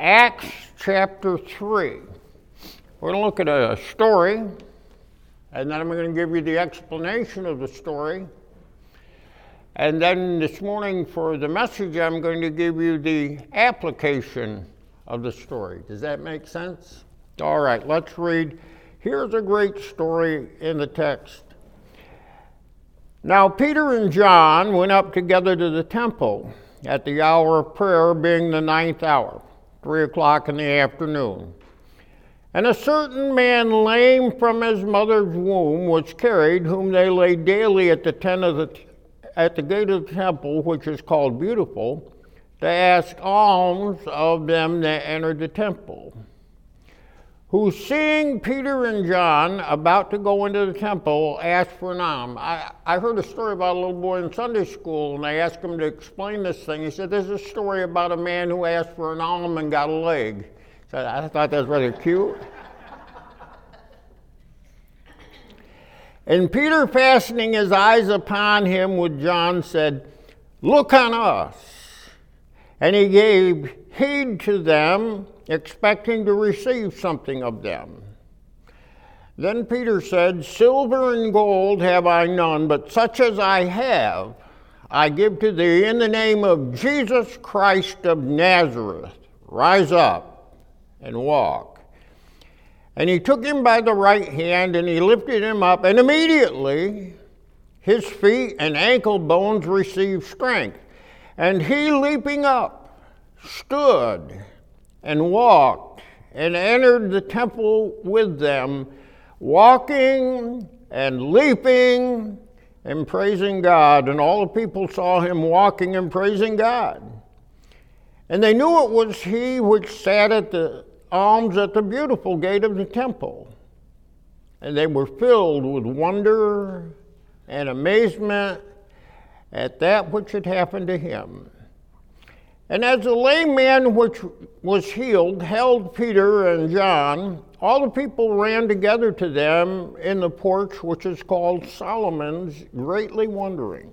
Acts chapter 3. We're going to look at a story, and then I'm going to give you the explanation of the story. And then this morning for the message, I'm going to give you the application of the story. Does that make sense? All right, let's read. Here's a great story in the text. Now Peter and John went up together to the temple at the hour of prayer, being the 9th hour, 3 o'clock in the afternoon. And a certain man lame from his mother's womb was carried, whom they laid daily at the gate of the temple, which is called Beautiful, to ask alms of them that entered the temple. Who, seeing Peter and John about to go into the temple, asked for an alms. I heard a story about a little boy in Sunday school, and I asked him to explain this thing. He said, "There's a story about a man who asked for an alms and got a leg." So I thought that was rather cute. And Peter, fastening his eyes upon him with John, said, "Look on us." And he gave heed to them, expecting to receive something of them. Then Peter said, "Silver and gold have I none, but such as I have, I give to thee. In the name of Jesus Christ of Nazareth, rise up and walk." And he took him by the right hand, and he lifted him up, and immediately his feet and ankle bones received strength. And he, leaping up, stood and walked, and entered the temple with them, walking and leaping and praising God. And all the people saw him walking and praising God. And they knew it was he which sat at the alms at the Beautiful gate of the temple. And they were filled with wonder and amazement at that which had happened to him. And as the lame man which was healed held Peter and John, all the people ran together to them in the porch which is called Solomon's, greatly wondering.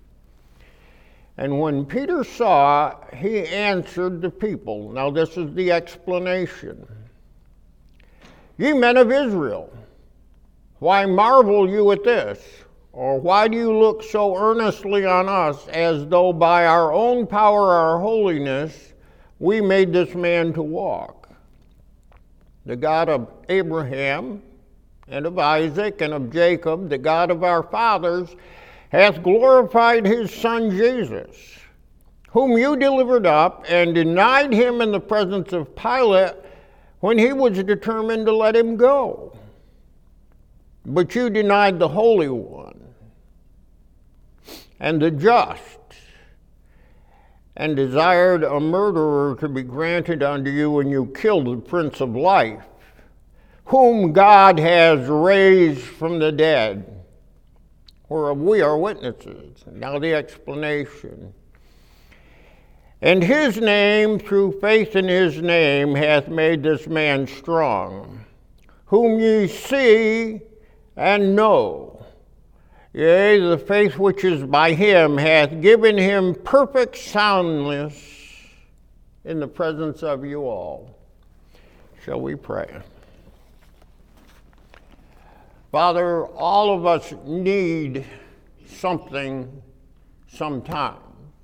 And when Peter saw, he answered the people. Now this is the explanation. "Ye men of Israel, why marvel you at this? Or why do you look so earnestly on us, as though by our own power or holiness we made this man to walk? The God of Abraham and of Isaac and of Jacob, the God of our fathers, hath glorified his Son Jesus, whom you delivered up and denied him in the presence of Pilate when he was determined to let him go. But you denied the Holy One and the just, and desired a murderer to be granted unto you, and you killed the Prince of Life, whom God has raised from the dead, whereof we are witnesses." Now the explanation. "And his name, through faith in his name, hath made this man strong, whom ye see and know. Yea, the faith which is by him hath given him perfect soundness in the presence of you all." Shall we pray? Father, all of us need something sometime.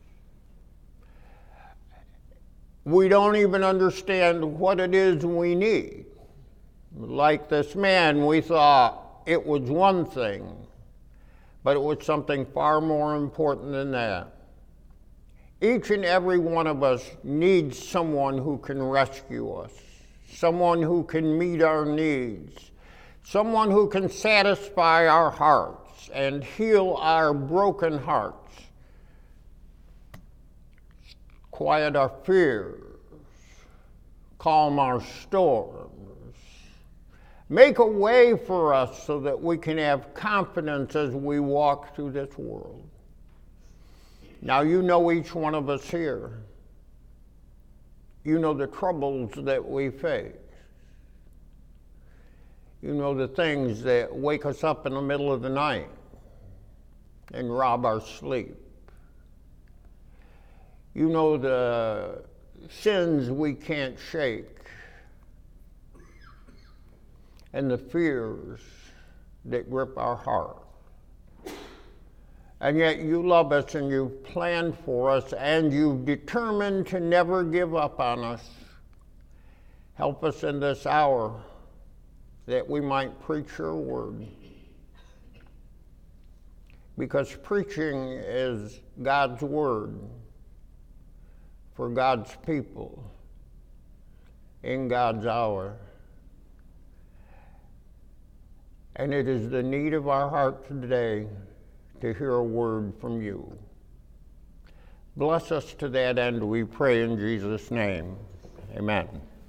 We don't even understand what it is we need. Like this man, we thought it was one thing, but it was something far more important than that. Each and every one of us needs someone who can rescue us, someone who can meet our needs, someone who can satisfy our hearts and heal our broken hearts, quiet our fears, calm our storms, make a way for us so that we can have confidence as we walk through this world. Now you know each one of us here. You know the troubles that we face. You know the things that wake us up in the middle of the night and rob our sleep. You know the sins we can't shake, and the fears that grip our heart. And yet you love us and you've planned for us and you've determined to never give up on us. Help us in this hour that we might preach your word. Because preaching is God's word for God's people in God's hour. And it is the need of our heart today to hear a word from you. Bless us to that end, we pray in Jesus' name. Amen.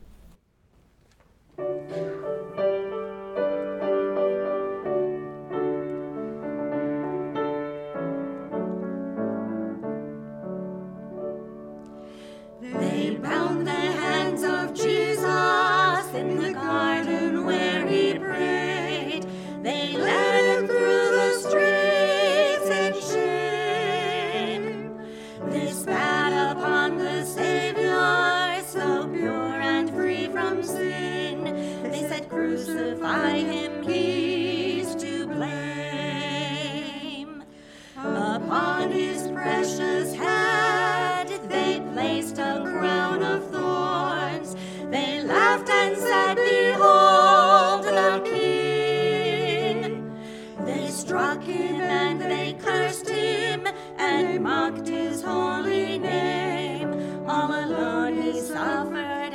They bound the hands of Jesus in the garden where he prayed. They led him through the streets in shame. They spat upon the Savior, so pure and free from sin. They said, "Crucify him, he's to blame." Upon his precious head they placed a crown of thorns. They laughed and said, "Behold the King." They struck him and they cursed him and mocked his holy name. All alone he suffered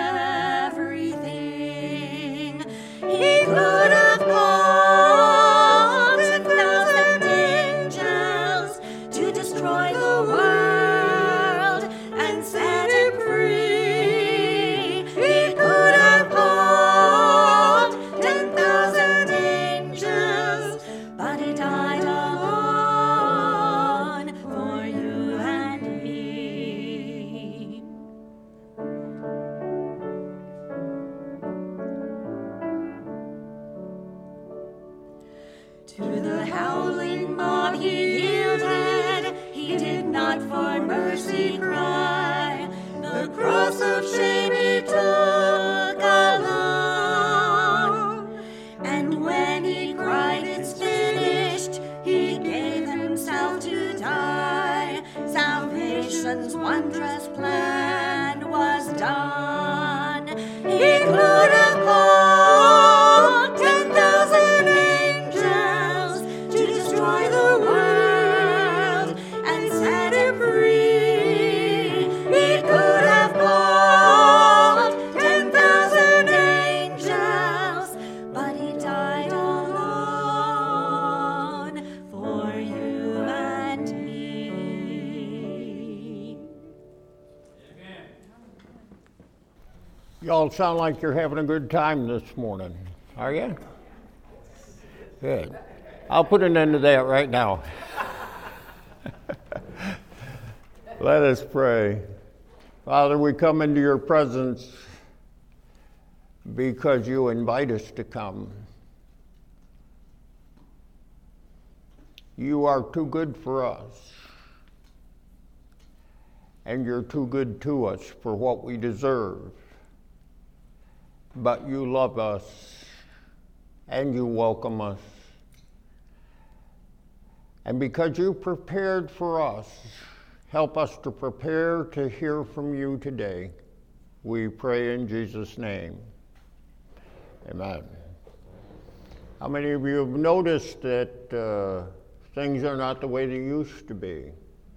everything. He could have called 10,000 angels to destroy the world and set him free. He could have called 10,000 angels, but he died alone for you and me. To the howling mob he yielded, he did not for mercy cry. The cross of shame he took alone. And when he cried, "It's finished," he gave himself to die. Salvation's wondrous plan was done. He could have called 10,000 angels to destroy the world and set him free. He could have called 10,000 angels, but he died alone for you and me. Y'all sound like you're having a good time this morning. Are you? Good. I'll put an end to that right now. Let us pray. Father, we come into your presence because you invite us to come. You are too good for us, and you're too good to us for what we deserve. But you love us, and you welcome us. And because you prepared for us, help us to prepare to hear from you today. We pray in Jesus' name. Amen. How many of you have noticed that things are not the way they used to be?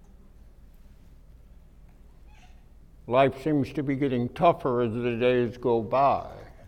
Life seems to be getting tougher as the days go by.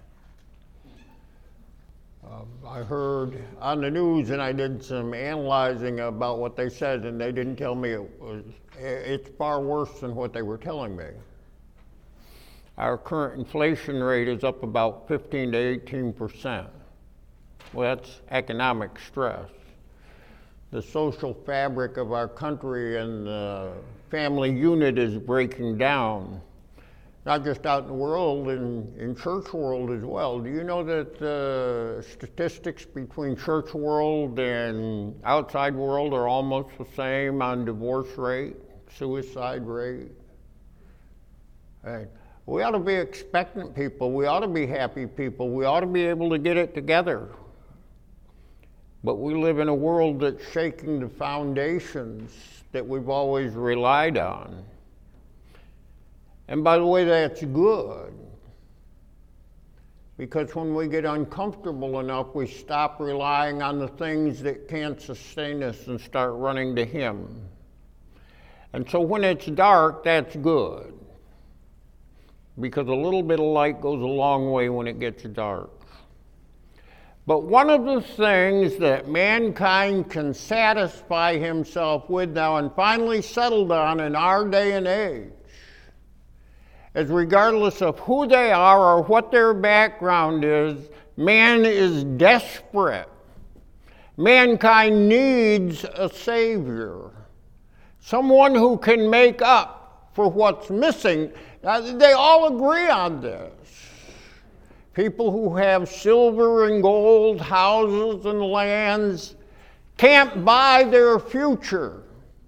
I heard on the news, and I did some analyzing about what they said, and they didn't tell me it's far worse than what they were telling me. Our current inflation rate is up about 15 to 18%. Well, that's economic stress. The social fabric of our country and the family unit is breaking down. Not just out in the world, in church world as well. Do you know that statistics between church world and outside world are almost the same on divorce rate, suicide rate? Right. We ought to be expectant people. We ought to be happy people. We ought to be able to get it together. But we live in a world that's shaking the foundations that we've always relied on. And by the way, that's good. Because when we get uncomfortable enough, we stop relying on the things that can't sustain us and start running to Him. And so when it's dark, that's good. Because a little bit of light goes a long way when it gets dark. But one of the things that mankind can satisfy himself with now and finally settled on in our day and age is, regardless of who they are or what their background is, man is desperate. Mankind needs a Savior, someone who can make up for what's missing. Now, they all agree on this. People who have silver and gold, houses and lands, can't buy their future.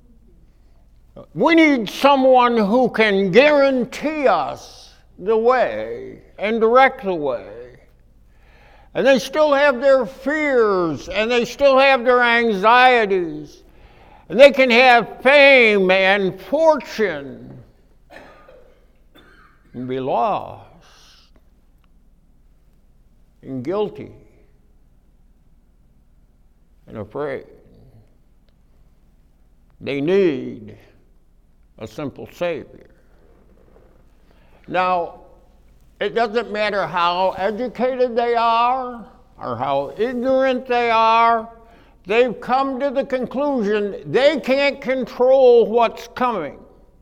We need someone who can guarantee us the way and direct the way. And they still have their fears, and they still have their anxieties. And they can have fame and fortune and be lost and guilty and afraid. They need a simple Savior. Now, it doesn't matter how educated they are or how ignorant they are, they've come to the conclusion they can't control what's coming.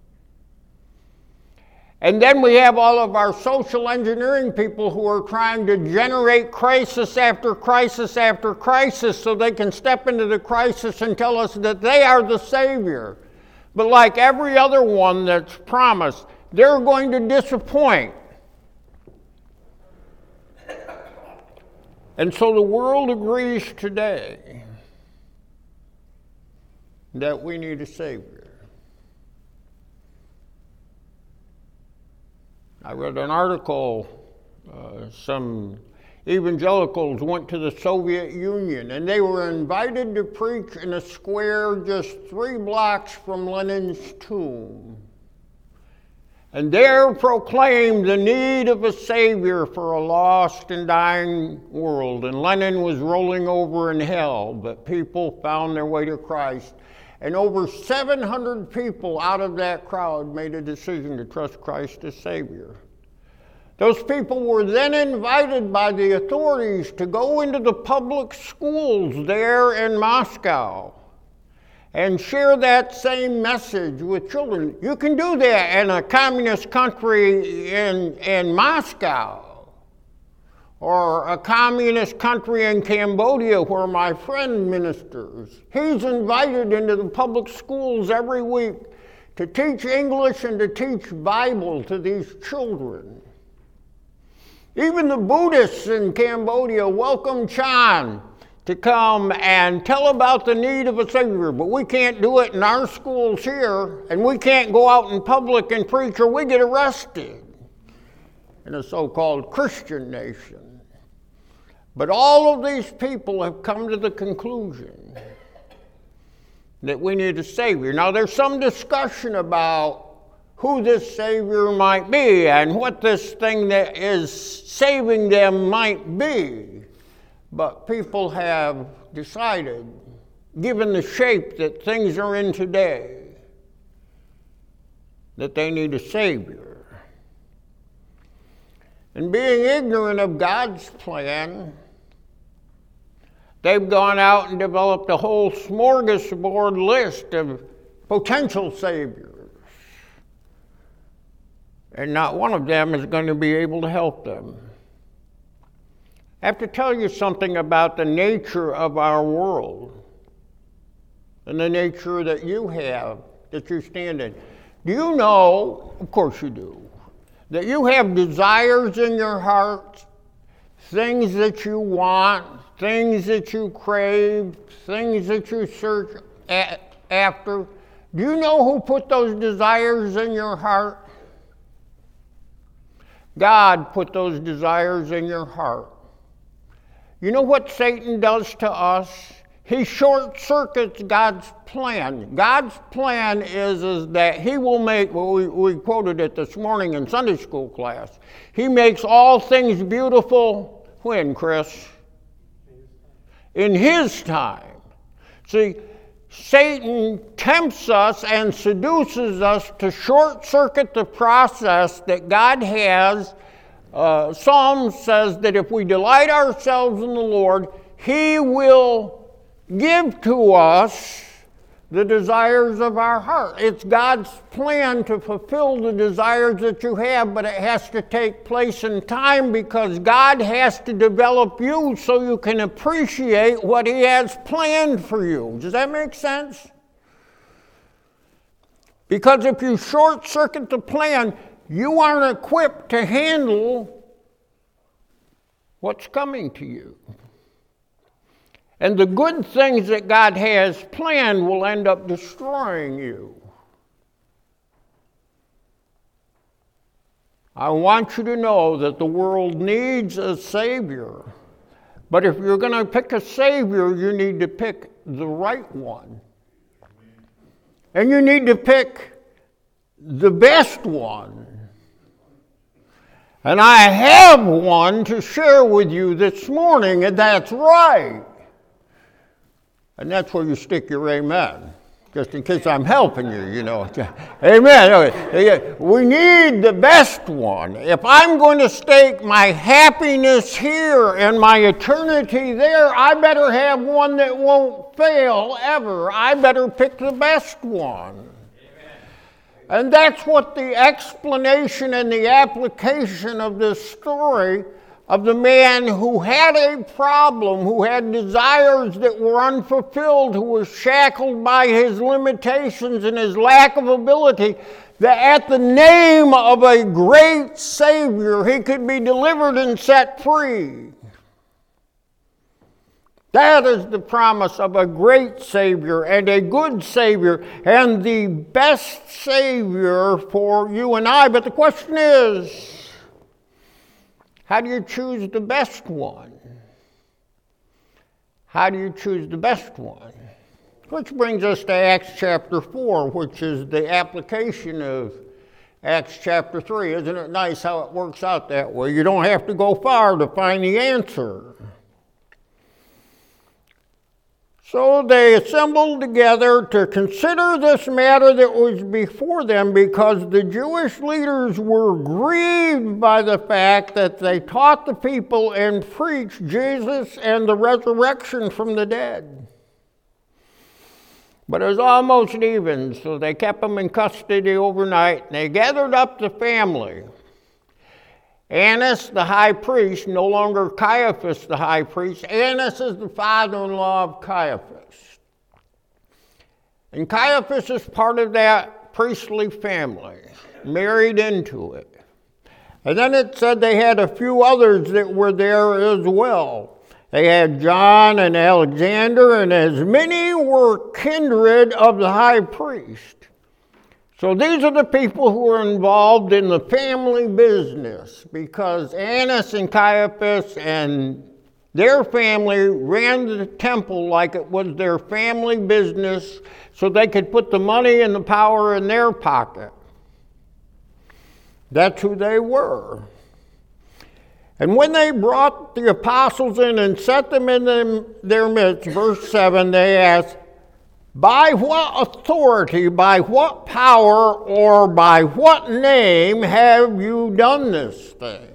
And then we have all of our social engineering people who are trying to generate crisis after crisis after crisis so they can step into the crisis and tell us that they are the Savior. But like every other one that's promised, they're going to disappoint. And so the world agrees today that we need a Savior. I read an article, some evangelicals went to the Soviet Union and they were invited to preach in a square just 3 blocks from Lenin's tomb. And there proclaimed the need of a Savior for a lost and dying world. And Lenin was rolling over in hell, but people found their way to Christ. And over 700 people out of that crowd made a decision to trust Christ as Savior. Those people were then invited by the authorities to go into the public schools there in Moscow and share that same message with children. You can do that in a communist country in Moscow, or a communist country in Cambodia where my friend ministers. He's invited into the public schools every week to teach English and to teach Bible to these children. Even the Buddhists in Cambodia welcome Chan to come and tell about the need of a Savior, but we can't do it in our schools here, and we can't go out in public and preach or we get arrested in a so-called Christian nation. But all of these people have come to the conclusion that we need a Savior. Now, there's some discussion about who this Savior might be and what this thing that is saving them might be. But people have decided, given the shape that things are in today, that they need a Savior. And being ignorant of God's plan, they've gone out and developed a whole smorgasbord list of potential saviors. And not one of them is going to be able to help them. I have to tell you something about the nature of our world and the nature that you have, that you stand in. Do you know, of course you do, that you have desires in your heart, things that you want, things that you crave, things that you search after? Do you know who put those desires in your heart? God put those desires in your heart. You know what Satan does to us? He short-circuits God's plan. God's plan is that he will make, well, we quoted it this morning in Sunday school class, he makes all things beautiful, when, Chris? In his time. See, Satan tempts us and seduces us to short-circuit the process that God has. Psalm says that if we delight ourselves in the Lord, he will give to us the desires of our heart. It's God's plan to fulfill the desires that you have, but it has to take place in time because God has to develop you so you can appreciate what he has planned for you. Does that make sense? Because if you short-circuit the plan, you aren't equipped to handle what's coming to you. And the good things that God has planned will end up destroying you. I want you to know that the world needs a Savior. But if you're going to pick a Savior, you need to pick the right one. And you need to pick the best one. And I have one to share with you this morning, and that's right. And that's where you stick your amen, just in case I'm helping you, you know. Amen. We need the best one. If I'm going to stake my happiness here and my eternity there, I better have one that won't fail ever. I better pick the best one. Amen. And that's what the explanation and the application of this story of the man who had a problem, who had desires that were unfulfilled, who was shackled by his limitations and his lack of ability, that at the name of a great Savior, he could be delivered and set free. That is the promise of a great Savior and a good Savior and the best Savior for you and I. But the question is, how do you choose the best one? How do you choose the best one? Which brings us to Acts chapter 4, which is the application of Acts chapter 3. Isn't it nice how it works out that way? You don't have to go far to find the answer. So they assembled together to consider this matter that was before them, because the Jewish leaders were grieved by the fact that they taught the people and preached Jesus and the resurrection from the dead. But it was almost even, so they kept them in custody overnight, and they gathered up the family. Annas, the high priest, no longer Caiaphas, the high priest. Annas is the father-in-law of Caiaphas. And Caiaphas is part of that priestly family, married into it. And then it said they had a few others that were there as well. They had John and Alexander, and as many were kindred of the high priest. So these are the people who are involved in the family business, because Annas and Caiaphas and their family ran the temple like it was their family business so they could put the money and the power in their pocket. That's who they were. And when they brought the apostles in and set them in their midst, verse 7, they asked, by what authority, by what power, or by what name have you done this thing?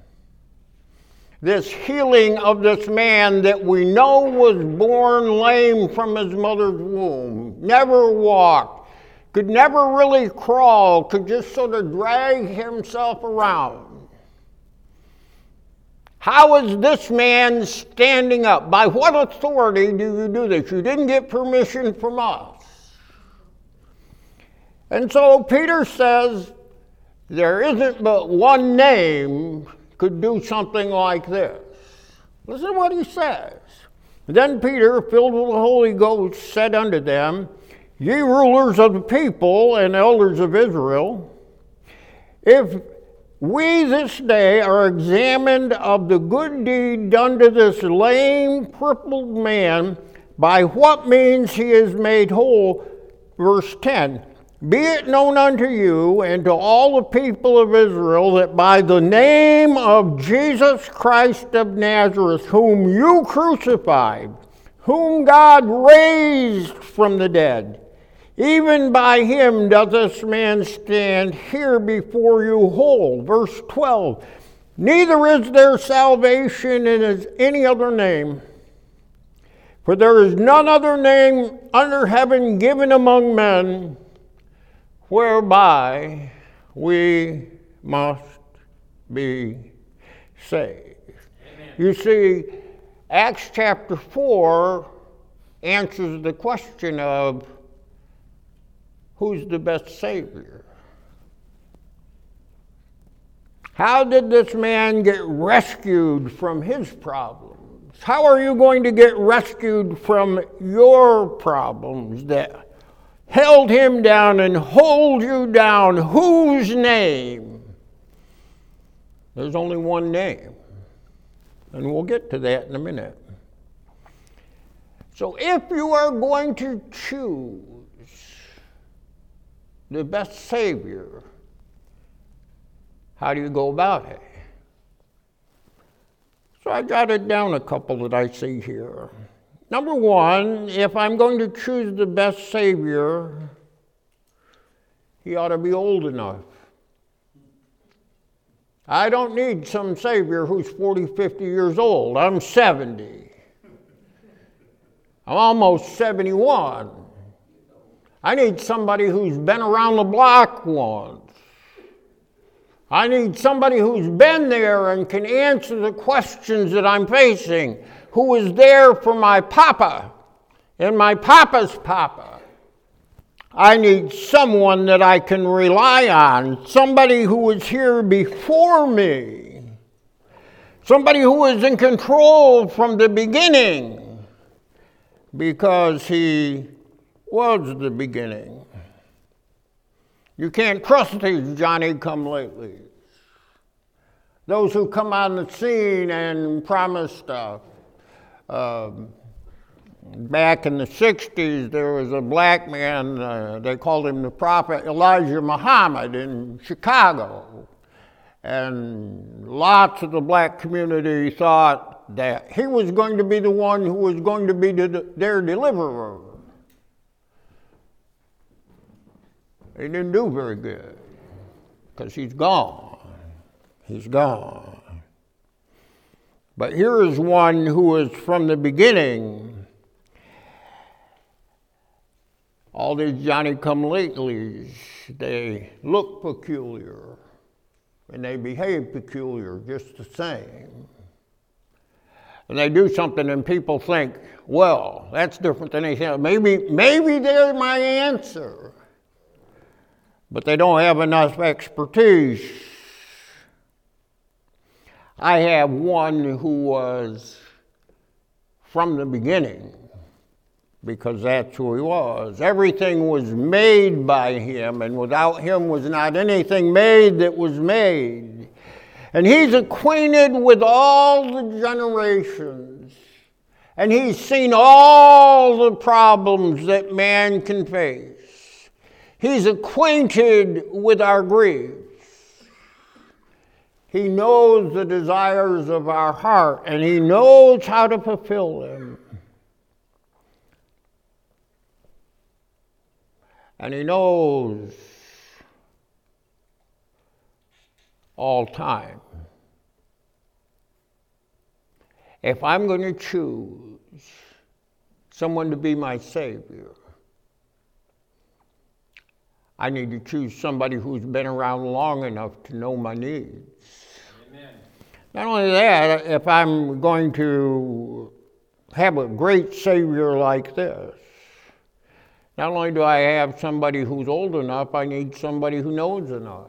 This healing of this man that we know was born lame from his mother's womb, never walked, could never really crawl, could just sort of drag himself around. How is this man standing up? By what authority do you do this? You didn't get permission from us. And so Peter says, there isn't but one name could do something like this. Listen to what he says. Then Peter, filled with the Holy Ghost, said unto them, ye rulers of the people and elders of Israel, if We this day are examined of the good deed done to this lame, crippled man, by what means he is made whole. Verse 10, be it known unto you and to all the people of Israel that by the name of Jesus Christ of Nazareth, whom you crucified, whom God raised from the dead, even by him doth this man stand here before you whole. Verse 12, neither is there salvation in any other name, for there is none other name under heaven given among men whereby we must be saved. Amen. You see, Acts chapter 4 answers the question of who's the best Savior? How did this man get rescued from his problems? How are you going to get rescued from your problems that held him down and hold you down? Whose name? There's only one name. And we'll get to that in a minute. So if you are going to choose the best Savior, how do you go about it? So I jotted down a couple that I see here. Number one, if I'm going to choose the best Savior, he ought to be old enough. I don't need some Savior who's 40, 50 years old. I'm 70. I'm almost 71. I need somebody who's been around the block once. I need somebody who's been there and can answer the questions that I'm facing, who is there for my papa and my papa's papa. I need someone that I can rely on, somebody who was here before me, somebody who was in control from the beginning, because he was the beginning. You can't trust these Johnny-come-latelys, those who come on the scene and promise stuff. Back in the 60s, there was a black man, they called him the Prophet Elijah Muhammad in Chicago. And lots of the black community thought that he was going to be the one who was going to be their deliverer. He didn't do very good, because he's gone. He's gone. But here is one who was from the beginning. All these Johnny-come-latelys, they look peculiar, and they behave peculiar just the same. And they do something and people think, well, that's different than anything else. Maybe they're my answer. But they don't have enough expertise. I have one who was from the beginning, because that's who he was. Everything was made by him, and without him was not anything made that was made. And he's acquainted with all the generations, and he's seen all the problems that man can face. He's acquainted with our griefs. He knows the desires of our heart, and he knows how to fulfill them. And he knows all time. If I'm going to choose someone to be my Savior, I need to choose somebody who's been around long enough to know my needs. Amen. Not only that, if I'm going to have a great Savior like this, not only do I have somebody who's old enough, I need somebody who knows enough.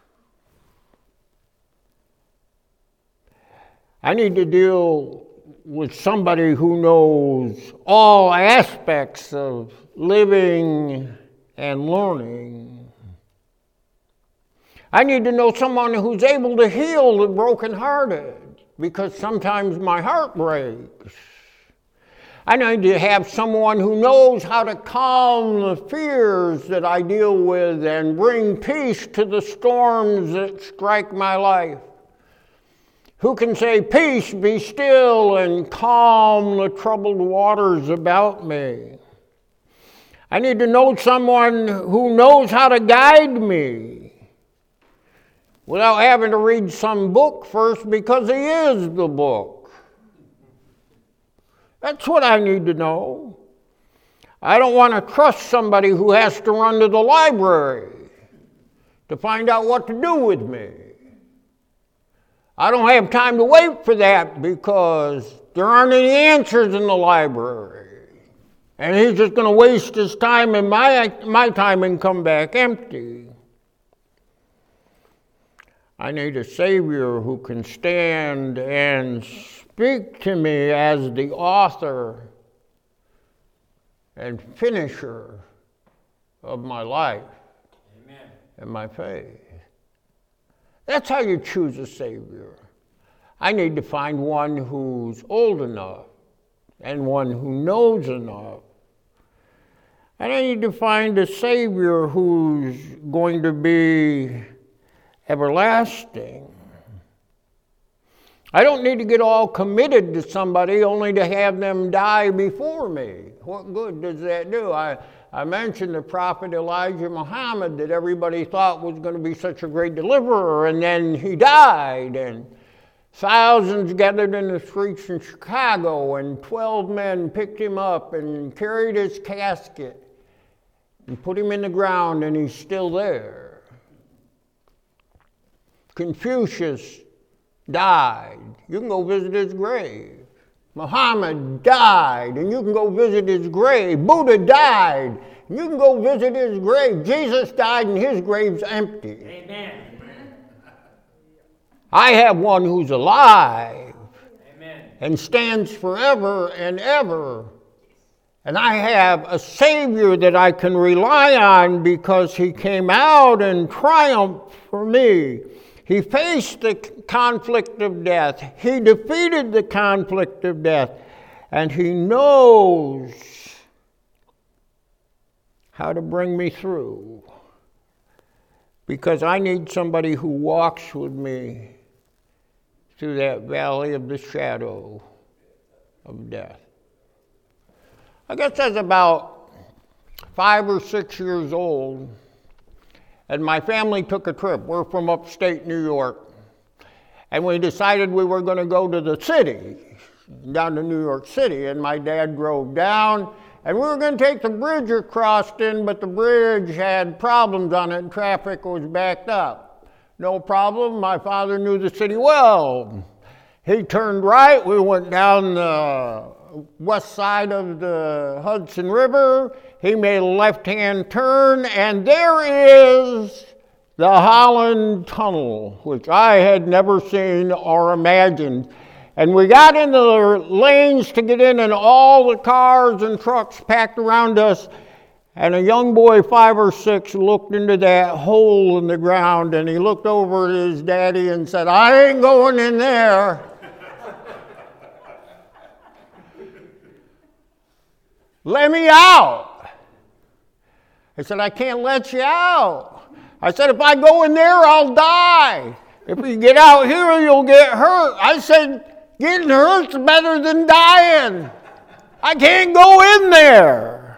I need to deal with somebody who knows all aspects of living and learning. I need to know someone who's able to heal the brokenhearted, because sometimes my heart breaks. I need to have someone who knows how to calm the fears that I deal with and bring peace to the storms that strike my life. Who can say, "Peace, be still," and calm the troubled waters about me. I need to know someone who knows how to guide me without having to read some book first, because he is the book. That's what I need to know. I don't want to trust somebody who has to run to the library to find out what to do with me. I don't have time to wait for that, because there aren't any answers in the library. And he's just going to waste his time and my time and come back empty. I need a Savior who can stand and speak to me as the author and finisher of my life. Amen. And my faith. That's how you choose a Savior. I need to find one who's old enough and one who knows enough. And I need to find a Savior who's going to be everlasting. I don't need to get all committed to somebody only to have them die before me. What good does that do? I mentioned the prophet Elijah Muhammad, that everybody thought was going to be such a great deliverer, and then he died, and thousands gathered in the streets in Chicago, and 12 men picked him up and carried his casket and put him in the ground, and he's still there. Confucius died. You can go visit his grave. Muhammad died, and you can go visit his grave. Buddha died, and you can go visit his grave. Jesus died, and his grave's empty. Amen. I have one who's alive. Amen. And stands forever and ever. And I have a Savior that I can rely on, because he came out in triumph for me. He faced the conflict of death. He defeated the conflict of death. And he knows how to bring me through. Because I need somebody who walks with me through that valley of the shadow of death. I guess I was about 5 or 6 years old, and my family took a trip. We're from upstate New York. And we decided we were going to go to the city, down to New York City. And my dad drove down, and we were going to take the bridge across in, but the bridge had problems on it, and traffic was backed up. No problem. My father knew the city well. He turned right. We went down the west side of the Hudson River. He made a left-hand turn, and there is the Holland Tunnel, which I had never seen or imagined. And we got into the lanes to get in, and all the cars and trucks packed around us. And a young boy, 5 or 6, looked into that hole in the ground, and he looked over at his daddy and said, "I ain't going in there." "Let me out." I said, "I can't let you out." I said, "If I go in there, I'll die. If you get out here, you'll get hurt." I said, "Getting hurt's better than dying. I can't go in there."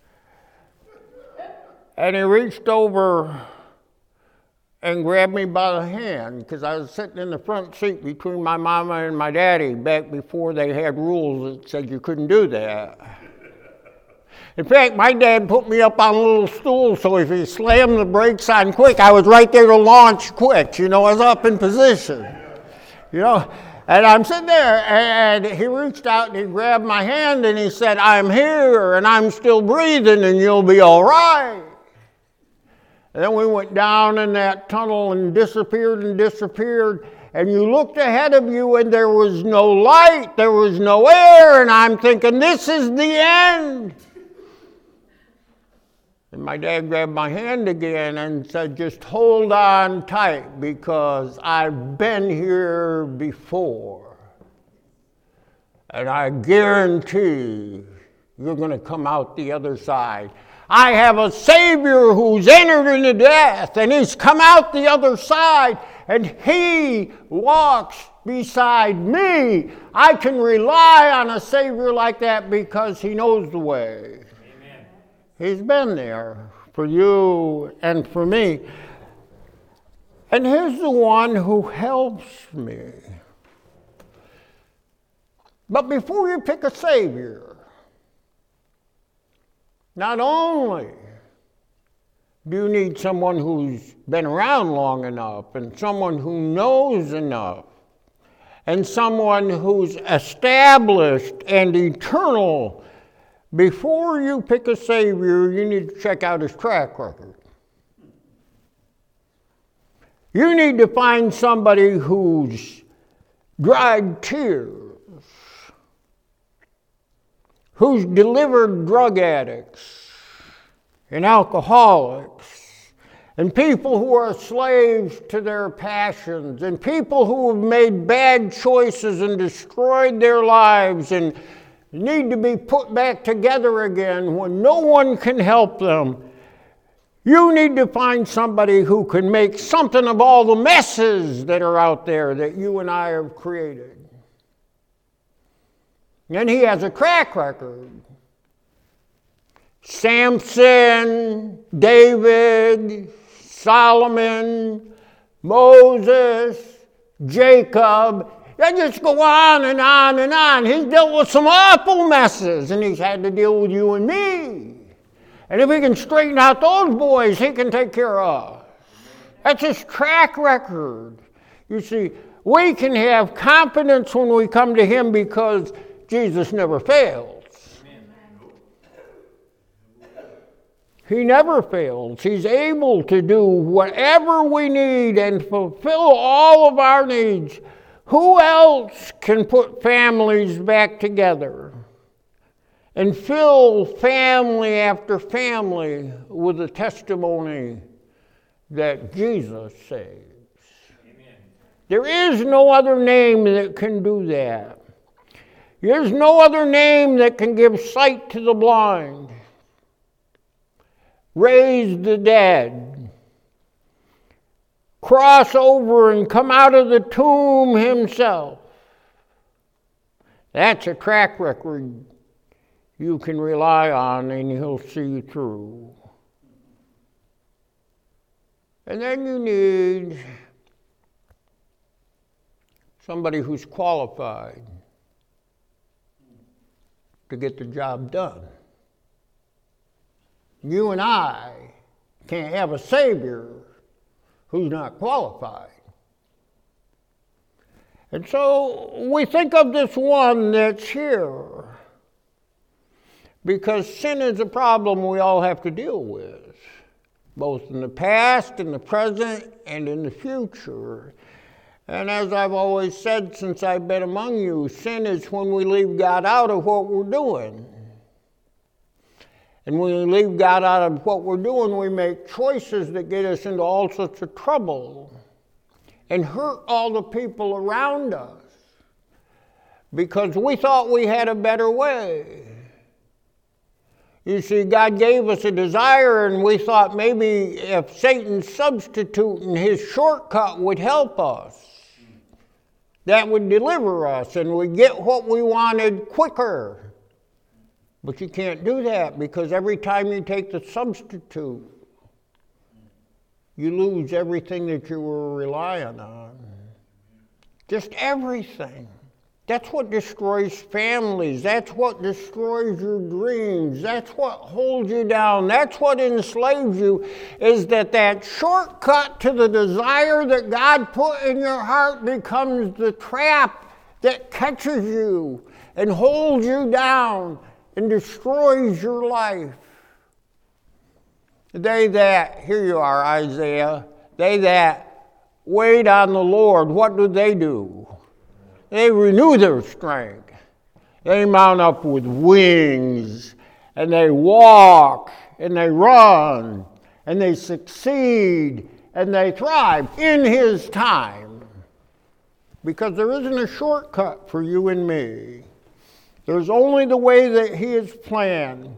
And he reached over and grabbed me by the hand, because I was sitting in the front seat between my mama and my daddy back before they had rules that said you couldn't do that. In fact, my dad put me up on a little stool, so if he slammed the brakes on quick, I was right there to launch quick. I was up in position. And I'm sitting there, and he reached out and he grabbed my hand and he said, "I'm here and I'm still breathing and you'll be all right." And then we went down in that tunnel and disappeared. And you looked ahead of you and there was no light, there was no air, and I'm thinking, this is the end. And my dad grabbed my hand again and said, just hold on tight because I've been here before. And I guarantee you're going to come out the other side. I have a Savior who's entered into death, and he's come out the other side, and he walks beside me. I can rely on a Savior like that because he knows the way. Amen. He's been there for you and for me. And here's the one who helps me. But before you pick a Savior, not only do you need someone who's been around long enough and someone who knows enough and someone who's established and eternal, before you pick a Savior, you need to check out his track record. You need to find somebody who's dried tears, who's delivered drug addicts and alcoholics and people who are slaves to their passions and people who have made bad choices and destroyed their lives and need to be put back together again when no one can help them. You need to find somebody who can make something of all the messes that are out there that you and I have created. And he has a track record. Samson, David, Solomon, Moses, Jacob. They just go on and on and on. He's dealt with some awful messes, and he's had to deal with you and me. And if he can straighten out those boys, he can take care of us. That's his track record. You see, we can have confidence when we come to him because Jesus never fails. He never fails. He's able to do whatever we need and fulfill all of our needs. Who else can put families back together and fill family after family with a testimony that Jesus saves? Amen. There is no other name that can do that. There's no other name that can give sight to the blind, raise the dead, cross over and come out of the tomb himself. That's a track record you can rely on, and he'll see you through. And then you need somebody who's qualified to get the job done. You and I can't have a Savior who's not qualified. And so we think of this one that's here because sin is a problem we all have to deal with, both in the past, in the present, and in the future. And as I've always said since I've been among you, sin is when we leave God out of what we're doing. And when we leave God out of what we're doing, we make choices that get us into all sorts of trouble and hurt all the people around us because we thought we had a better way. You see, God gave us a desire, and we thought maybe if Satan's substituting his shortcut would help us, that would deliver us, and we'd get what we wanted quicker. But you can't do that because every time you take the substitute, you lose everything that you were relying on. Just everything. That's what destroys families. That's what destroys your dreams. That's what holds you down. That's what enslaves you, is that shortcut to the desire that God put in your heart becomes the trap that catches you and holds you down and destroys your life. Here you are, Isaiah, they that wait on the Lord, what do? They renew their strength. They mount up with wings, and they walk, and they run and they succeed and they thrive in His time. Because there isn't a shortcut for you and me. There's only the way that He has planned.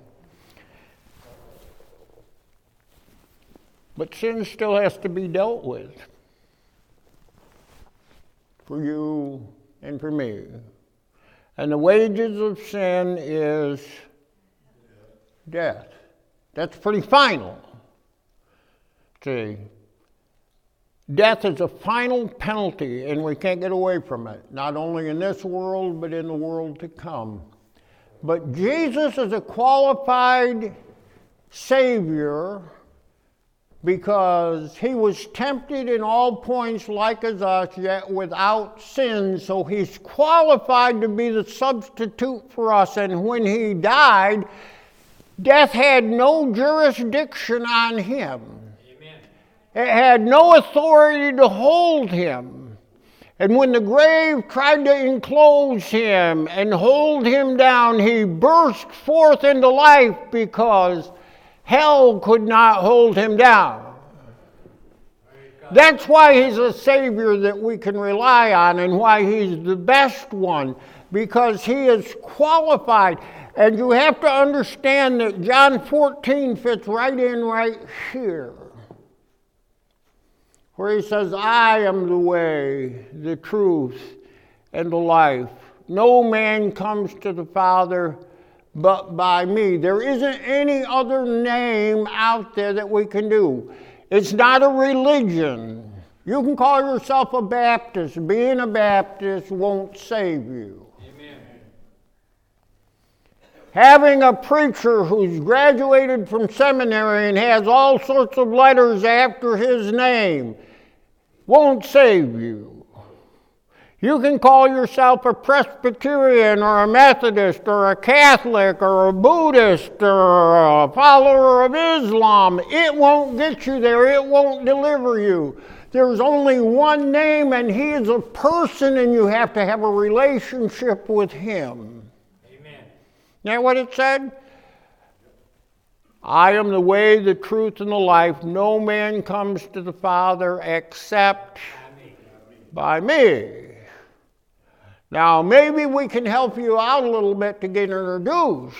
But sin still has to be dealt with. For you and for me. And the wages of sin is death. That's pretty final. See, death is a final penalty, and we can't get away from it. Not only in this world, but in the world to come. But Jesus is a qualified Savior because He was tempted in all points like as us, yet without sin. So He's qualified to be the substitute for us. And when He died, death had no jurisdiction on Him. Amen. It had no authority to hold Him. And when the grave tried to enclose Him and hold Him down, He burst forth into life because hell could not hold Him down. That's why He's a Savior that we can rely on and why He's the best one, because He is qualified. And you have to understand that John 14 fits right in right here, where He says, I am the way, the truth, and the life. No man comes to the Father but by me. There isn't any other name out there that we can do. It's not a religion. You can call yourself a Baptist. Being a Baptist won't save you. Amen. Having a preacher who's graduated from seminary and has all sorts of letters after his name won't save you. You can call yourself a Presbyterian or a Methodist or a Catholic or a Buddhist or a follower of Islam. It won't get you there. It won't deliver you. There's only one name, and He is a person, and you have to have a relationship with Him. Amen. Now what it said? I am the way, the truth, and the life. No man comes to the Father except by me. Now, maybe we can help you out a little bit to get introduced.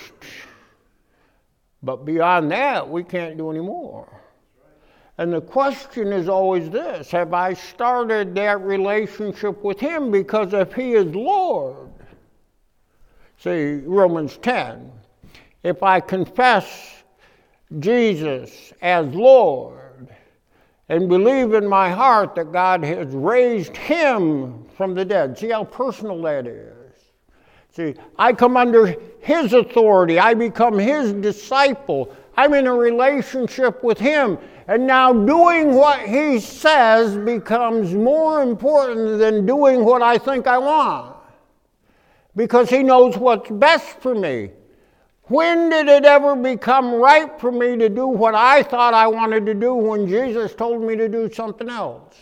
But beyond that, we can't do any more. And the question is always this: have I started that relationship with Him? Because if He is Lord, see, Romans 10, if I confess Jesus as Lord and believe in my heart that God has raised Him from the dead. See how personal that is. See, I come under His authority. I become His disciple. I'm in a relationship with Him. And now doing what He says becomes more important than doing what I think I want. Because He knows what's best for me. When did it ever become right for me to do what I thought I wanted to do when Jesus told me to do something else?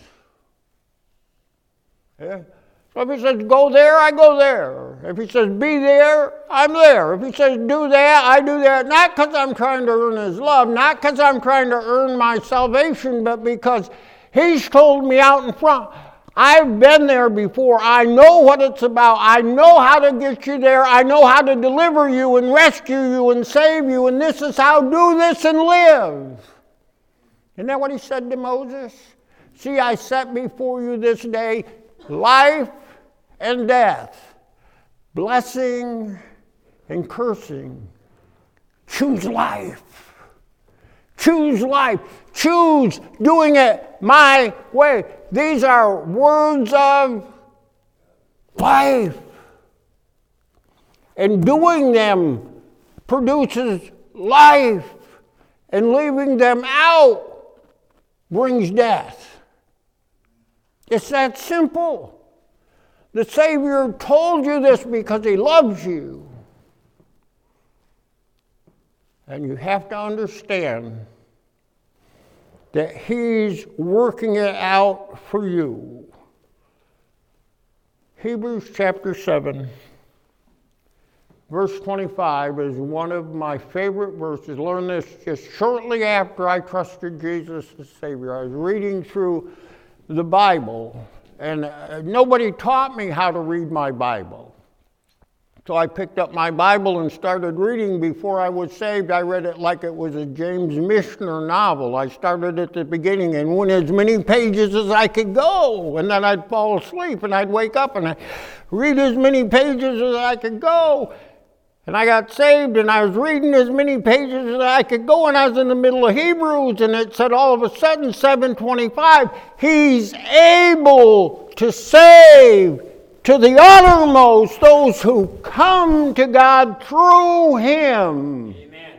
Yeah. So if He says, go there, I go there. If He says, be there, I'm there. If He says, do that, I do that. Not because I'm trying to earn His love, not because I'm trying to earn my salvation, but because He's told me out in front. I've been there before. I know what it's about. I know how to get you there. I know how to deliver you and rescue you and save you. And this is how do this and live. Isn't that what He said to Moses? See, I set before you this day life and death, blessing and cursing. Choose life. Choose life. Choose doing it my way. These are words of life. And doing them produces life. And leaving them out brings death. It's that simple. The Savior told you this because He loves you. And you have to understand that He's working it out for you. Hebrews chapter 7, verse 25 is one of my favorite verses. Learned this just shortly after I trusted Jesus as Savior. I was reading through the Bible, and nobody taught me how to read my Bible. So I picked up my Bible and started reading. Before I was saved, I read it like it was a James Michener novel. I started at the beginning and went as many pages as I could go. And then I'd fall asleep and I'd wake up and I'd read as many pages as I could go. And I got saved and I was reading as many pages as I could go. And I was in the middle of Hebrews and it said all of a sudden, 7:25, He's able to save to the uttermost those who come to God through Him. Amen.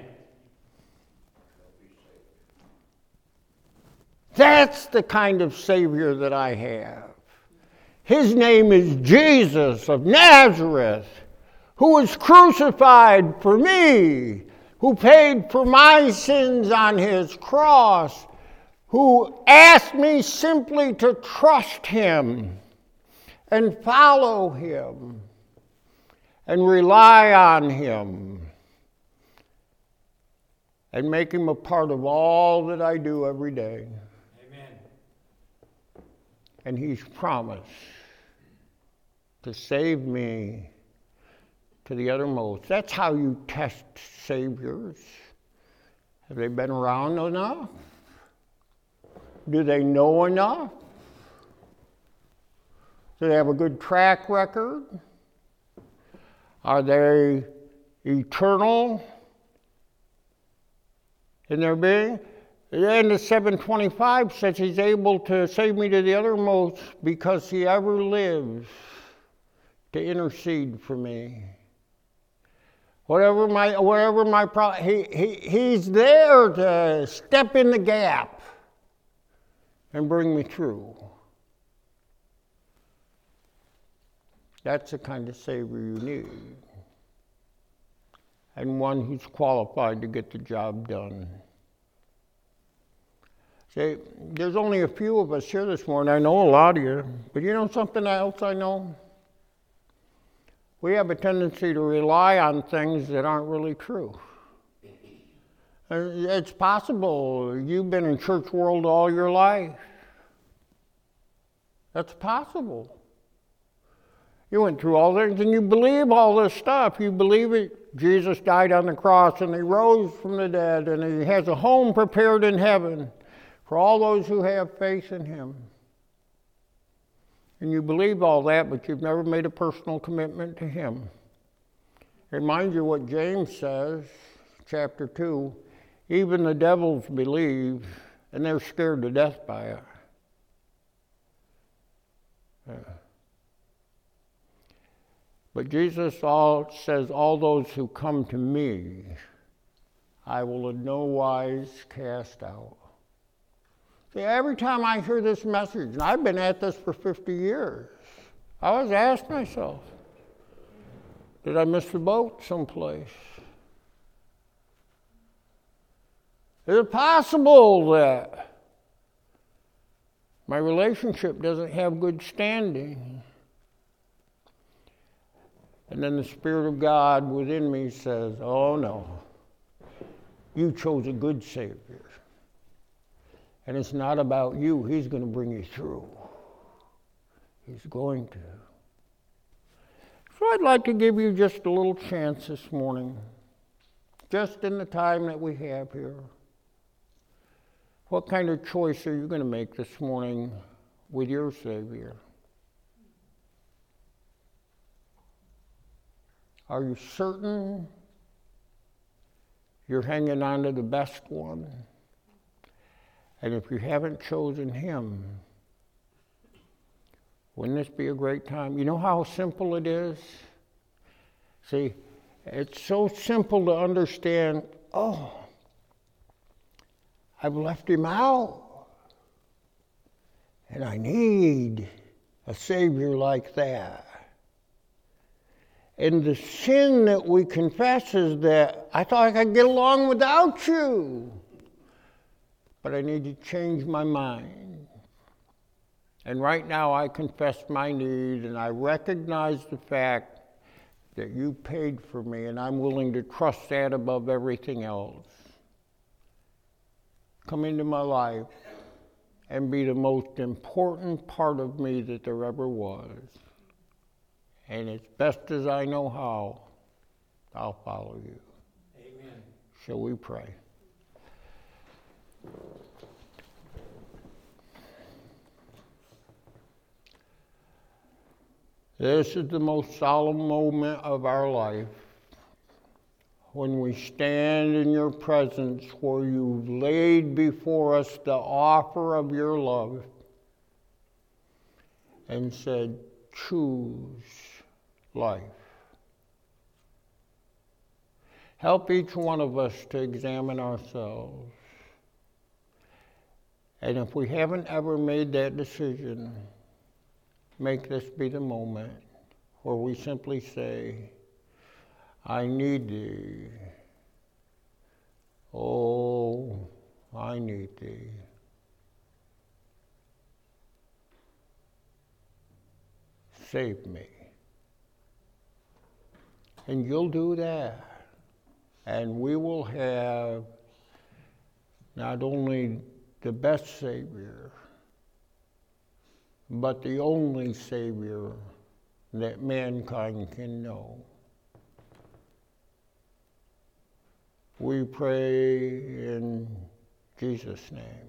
That's the kind of Savior that I have. His name is Jesus of Nazareth, who was crucified for me, who paid for my sins on His cross, who asked me simply to trust Him and follow Him and rely on Him and make Him a part of all that I do every day. Amen. And He's promised to save me to the uttermost. That's how you test saviors. Have they been around enough? Do they know enough? Do they have a good track record? Are they eternal in their being? The end of 7:25 says He's able to save me to the uttermost because He ever lives to intercede for me. Whatever my problem, He's there to step in the gap and bring me through. That's the kind of Savior you need. And one who's qualified to get the job done. See, there's only a few of us here this morning. I know a lot of you. But you know something else I know? We have a tendency to rely on things that aren't really true. It's possible you've been in church world all your life. That's possible. You went through all things and you believe all this stuff. You believe it. Jesus died on the cross and He rose from the dead and He has a home prepared in heaven for all those who have faith in Him. And you believe all that, but you've never made a personal commitment to Him. Remind you what James says, chapter 2, even the devils believe and they're scared to death by it. But Jesus says, all those who come to me, I will in no wise cast out. See, every time I hear this message, and I've been at this for 50 years, I always ask myself, did I miss the boat someplace? Is it possible that my relationship doesn't have good standing? And then the Spirit of God within me says, oh no, you chose a good Savior. And it's not about you. He's going to bring you through. He's going to. So I'd like to give you just a little chance this morning, just in the time that we have here. What kind of choice are you going to make this morning with your Savior? Are you certain you're hanging on to the best one? And if you haven't chosen Him, wouldn't this be a great time? You know how simple it is? See, it's so simple to understand, oh, I've left Him out. And I need a Savior like that. And the sin that we confess is that I thought I could get along without you. But I need to change my mind. And right now I confess my need and I recognize the fact that you paid for me, and I'm willing to trust that above everything else. Come into my life and be the most important part of me that there ever was. And as best as I know how, I'll follow you. Amen. Shall we pray? This is the most solemn moment of our life, when we stand in your presence where you've laid before us the offer of your love and said, choose life. Help each one of us to examine ourselves. And if we haven't ever made that decision, make this be the moment where we simply say, I need thee. Oh, I need thee. Save me. And you'll do that. And we will have not only the best Savior, but the only Savior that mankind can know. We pray in Jesus' name.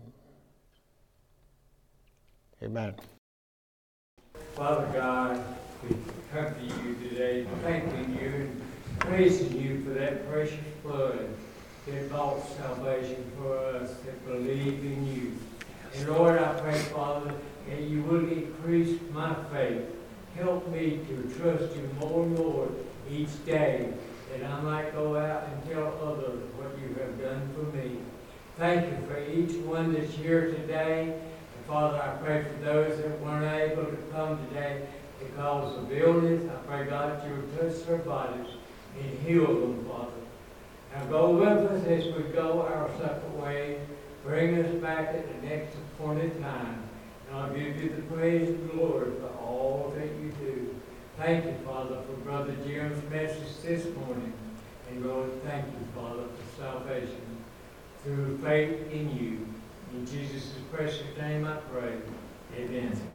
Amen. Father God, we come to you today thanking you and praising you for that precious blood that bought salvation for us that believe in you. And Lord, I pray, Father, that you will increase my faith. Help me to trust you more and more each day, that I might go out and tell others what you have done for me. Thank you for each one that's here today. And Father, I pray for those that weren't able to come today because of illness. I pray, God, that you will touch their bodies and heal them, Father. Now go with us as we go our separate ways. Bring us back at the next appointed time. And I'll give you the praise and glory for all that you do. Thank you, Father, for Brother Jim's message this morning. And Lord, thank you, Father, for salvation through faith in you. In Jesus' precious name I pray. Amen.